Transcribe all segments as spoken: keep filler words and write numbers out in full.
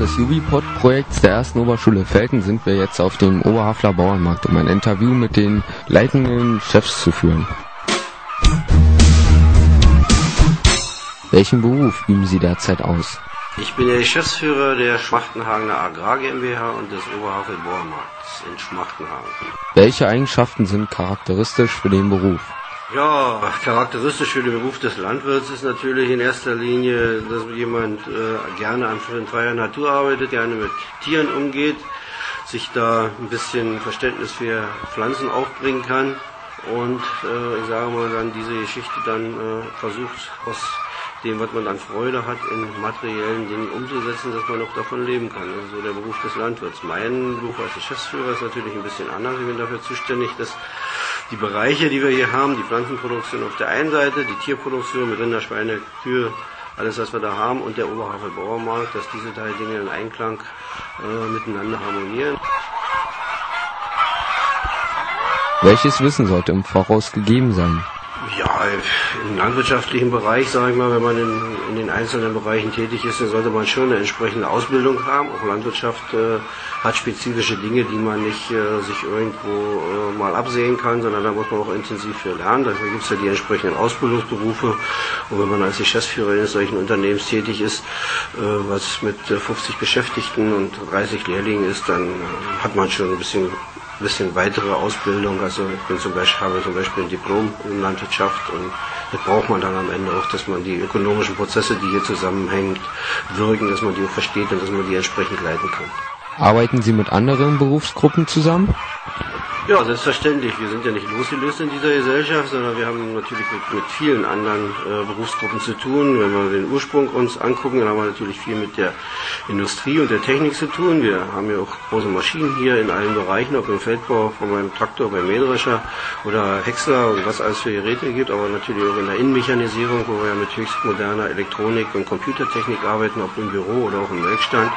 des Jubipod-Projekts der ersten Oberschule Velten sind wir jetzt auf dem Oberhafler Bauernmarkt, um ein Interview mit den leitenden Chefs zu führen. Welchen Beruf üben Sie derzeit aus? Ich bin der Geschäftsführer der Schmachtenhagener Agrar GmbH und des Oberhafler Bauernmarkts in Schmachtenhagen. Welche Eigenschaften sind charakteristisch für den Beruf? Ja, charakteristisch für den Beruf des Landwirts ist natürlich in erster Linie, dass jemand äh, gerne an freier Natur arbeitet, gerne mit Tieren umgeht, sich da ein bisschen Verständnis für Pflanzen aufbringen kann und äh, ich sage mal dann diese Geschichte dann äh, versucht aus dem, was man an Freude hat, in materiellen Dingen umzusetzen, dass man auch davon leben kann. Also so der Beruf des Landwirts. Mein Beruf als Geschäftsführer ist natürlich ein bisschen anders. Ich bin dafür zuständig, dass die Bereiche, die wir hier haben, die Pflanzenproduktion auf der einen Seite, die Tierproduktion mit Rinder, Schweine, Kühe, alles was wir da haben und der Oberhafler Bauernmarkt, dass diese drei Dinge in Einklang äh, miteinander harmonieren. Welches Wissen sollte im Voraus gegeben sein? Ja, im landwirtschaftlichen Bereich, sage ich mal, wenn man in, in den einzelnen Bereichen tätig ist, dann sollte man schon eine entsprechende Ausbildung haben. Auch Landwirtschaft äh, hat spezifische Dinge, die man nicht äh, sich irgendwo äh, mal absehen kann, sondern da muss man auch intensiv für lernen. Dafür gibt es ja die entsprechenden Ausbildungsberufe. Und wenn man als Geschäftsführer eines solchen Unternehmens tätig ist, äh, was mit äh, fünfzig Beschäftigten und dreißig Lehrlingen ist, dann äh, hat man schon ein bisschen bisschen weitere Ausbildung, also ich bin zum Beispiel, habe zum Beispiel ein Diplom in Landwirtschaft und das braucht man dann am Ende auch, dass man die ökonomischen Prozesse, die hier zusammenhängen, wirken, dass man die auch versteht und dass man die entsprechend leiten kann. Arbeiten Sie mit anderen Berufsgruppen zusammen? Ja, selbstverständlich. Wir sind ja nicht losgelöst in dieser Gesellschaft, sondern wir haben natürlich mit, mit vielen anderen äh, Berufsgruppen zu tun. Wenn wir den Ursprung uns angucken, dann haben wir natürlich viel mit der Industrie und der Technik zu tun. Wir haben ja auch große Maschinen hier in allen Bereichen, ob im Feldbau, von meinem Traktor, beim Mähdrescher oder Häcksler und was alles für Geräte gibt, aber natürlich auch in der Innenmechanisierung, wo wir ja mit höchst moderner Elektronik und Computertechnik arbeiten, ob im Büro oder auch im Werkstand.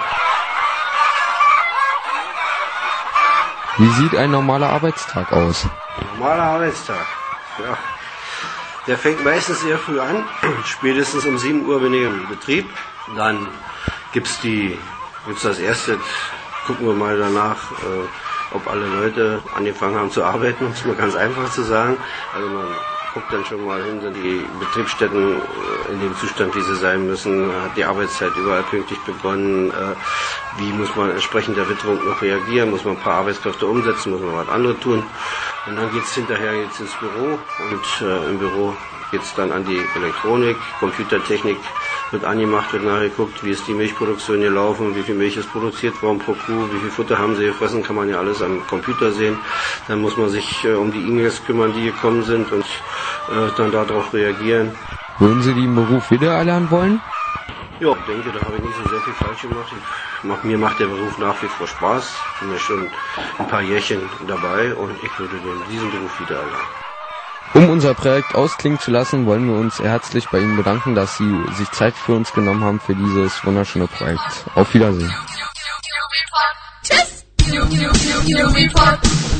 Wie sieht ein normaler Arbeitstag aus? Normaler Arbeitstag, ja. Der fängt meistens sehr früh an. Spätestens um sieben Uhr bin ich im Betrieb. Dann gibt's die, gibt's das erste, gucken wir mal danach, äh, ob alle Leute angefangen haben zu arbeiten, um es mal ganz einfach zu sagen. Also man guckt dann schon mal hin, sind die Betriebsstätten in dem Zustand, wie sie sein müssen, hat die Arbeitszeit überall pünktlich begonnen, wie muss man entsprechend der Witterung noch reagieren, muss man ein paar Arbeitskräfte umsetzen, muss man was anderes tun und dann geht's hinterher jetzt ins Büro und äh, im Büro geht's dann an die Elektronik, Computertechnik, wird angemacht, wird nachgeguckt, wie ist die Milchproduktion gelaufen, wie viel Milch ist produziert worden pro Kuh, wie viel Futter haben sie gefressen, kann man ja alles am Computer sehen. Dann muss man sich äh, um die E-Mails kümmern, die gekommen sind und äh, dann darauf reagieren. Würden Sie den Beruf wieder erlernen wollen? Ja, ich denke, da habe ich nicht so sehr viel falsch gemacht. Ich mach, mir macht der Beruf nach wie vor Spaß. Ich bin ja schon ein paar Jährchen dabei und ich würde den, diesen Beruf wieder erlernen. Um unser Projekt ausklingen zu lassen, wollen wir uns herzlich bei Ihnen bedanken, dass Sie sich Zeit für uns genommen haben für dieses wunderschöne Projekt. Auf Wiedersehen. Tschüss!